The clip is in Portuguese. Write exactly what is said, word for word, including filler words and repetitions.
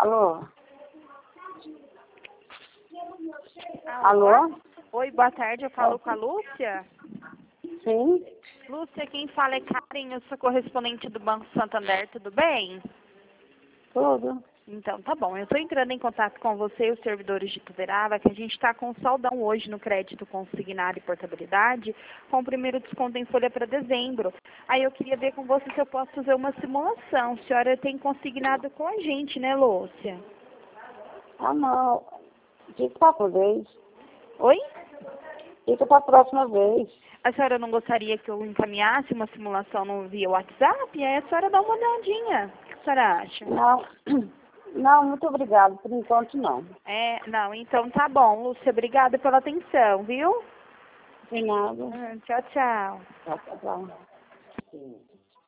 Alô? Alô? Alô? Oi, boa tarde, eu falo com a Lúcia. Sim? Lúcia, quem fala é Karen, eu sou correspondente do Banco Santander, tudo bem? Tudo. Então, tá bom. Eu estou entrando em contato com você e os servidores de Tuverava, que a gente está com saldão hoje no crédito consignado e portabilidade, com o primeiro desconto em folha para dezembro. Aí eu queria ver com você se eu posso fazer uma simulação. A senhora tem consignado com a gente, né, Lúcia? Ah, não. Fica para a vez. Oi? Fica para a próxima vez. A senhora não gostaria que eu encaminhasse uma simulação no via WhatsApp? Aí a senhora dá uma olhadinha. O que a senhora acha? Não. Não, muito obrigado. Por enquanto, não. É, não, então tá bom, Lúcia. Obrigada pela atenção, viu? De nada. Hum, tchau, tchau. Tchau, tchau.